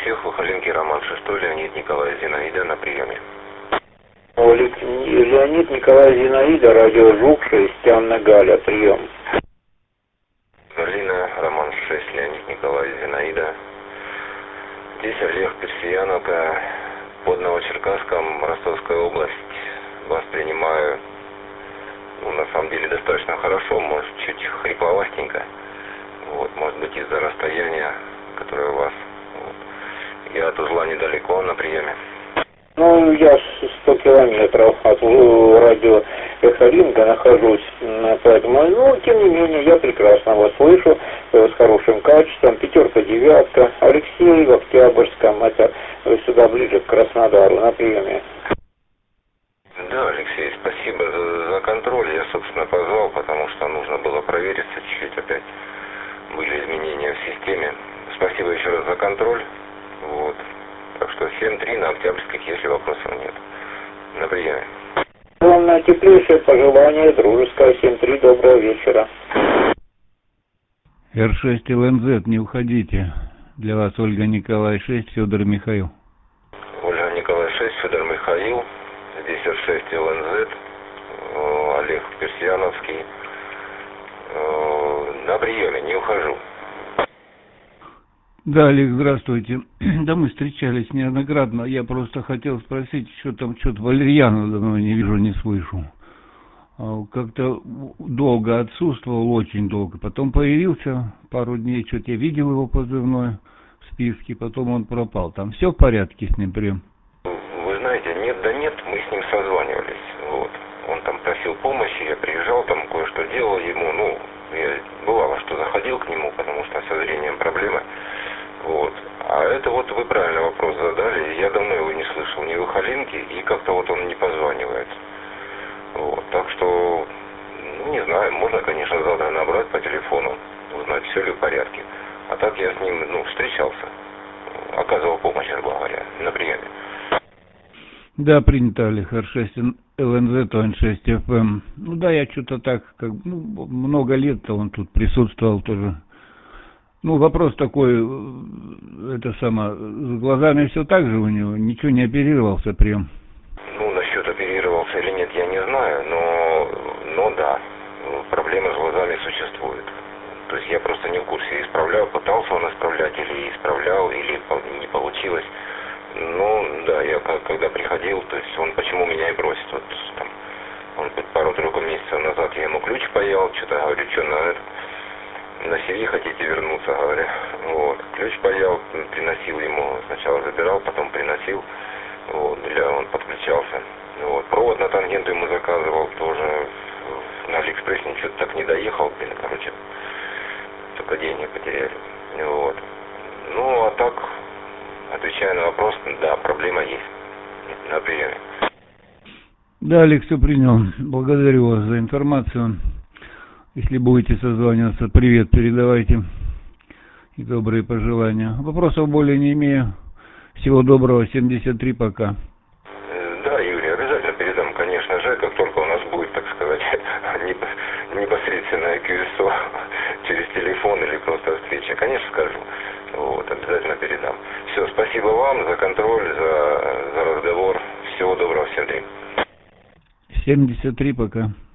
всех, Вахаленкий Роман VI, Леонид Николаевич Зинаида на приеме. Леонид Николаевич Зинаида, радио Жук 6, Анна Галя, прием. Галина, Роман 6, Леонид Николаевич Зинаида. Здесь Олег Персиянов, под Новочеркасском, Ростовская область. Вас принимаю, на самом деле, достаточно хорошо, может, чуть хрипловастенько. Вот, может быть, из-за расстояния, которое у вас. Вот. Я от узла недалеко на приеме. Ну, я 100 километров от радио Эхолинка нахожусь, поэтому, тем не менее, я прекрасно вас слышу, с хорошим качеством, 5, 9, Алексей в Октябрьском, это сюда ближе к Краснодару, на приеме. Да, Алексей, спасибо за контроль. Я, собственно, позвал, потому что нужно было провериться чуть-чуть опять. Были изменения в системе. Спасибо еще раз за контроль. Вот. Так что 7-3 на Октябрьских, если вопросов нет. На приеме. Вам теплейшее пожелание, дружеское, 7-3, доброго вечера. Р6 ЛНЗ, не уходите. Для вас Ольга Николай 6, Федор Михаил. Ольга Николай 6, Федор Михаил. Здесь Р6 ЛНЗ. Олег Персияновский. На приеме, не ухожу. Да, Олег, здравствуйте. Да, мы встречались неоднократно. Я просто хотел спросить, что там, что-то Валерьяна давно не вижу, не слышу. Как-то долго отсутствовал, очень долго. Потом появился пару дней, что-то я видел его позывной в списке, потом он пропал. Там все в порядке с ним прям? Вы знаете, нет, да нет, мы с ним созванивались. Вот. Он там просил помощи, я приезжал, там кое-что делал ему, я бывало, что заходил к нему, потому что со зрением проблемы. Вот. А это вот вы правильный вопрос задали, я давно его не слышал, ни в Вахаленке, и как-то вот он не позванивает. Вот. Так что, не знаю, можно, конечно, завтра набрать по телефону, узнать, все ли в порядке. А так я с ним, встречался, оказывал помощь, грубо говоря, на приеме. Да, принято, Олег, Р6 ЛНЗ, ТОН6 ФМ. Да, я что-то так, много лет-то он тут присутствовал тоже. Вопрос такой, с глазами все так же у него, ничего не оперировался прям. Насчет оперировался или нет, я не знаю, но да, проблемы с глазами существуют. То есть я просто не в курсе, пытался он исправлять или исправлял, или не получилось. Да, я когда приходил, то есть он почему меня и бросит, вот там, может быть, пару-тройку месяцев назад я ему ключ паял, что-то говорю, что на Сиви хотите вернуться, говорю, вот, ключ паял, приносил ему, сначала забирал, потом приносил, вот, он подключался, вот, провод на тангенту ему заказывал, тоже на Алиэкспресс ничего так не доехал, только деньги потеряли, вот, а так, отвечая на вопрос, да, проблема есть на приеме. Да, Олег, все принял. Благодарю вас за информацию. Если будете созваниваться, привет передавайте и добрые пожелания. Вопросов более не имею. Всего доброго, 73, пока. Да, Юрий, обязательно передам, конечно же, как только у нас будет, так сказать, непосредственное QSO через телефон или просто встреча, конечно, скажу. Вот, обязательно передам. Все, спасибо вам за контроль, за разговор. Всего доброго, всем 3. 73 пока.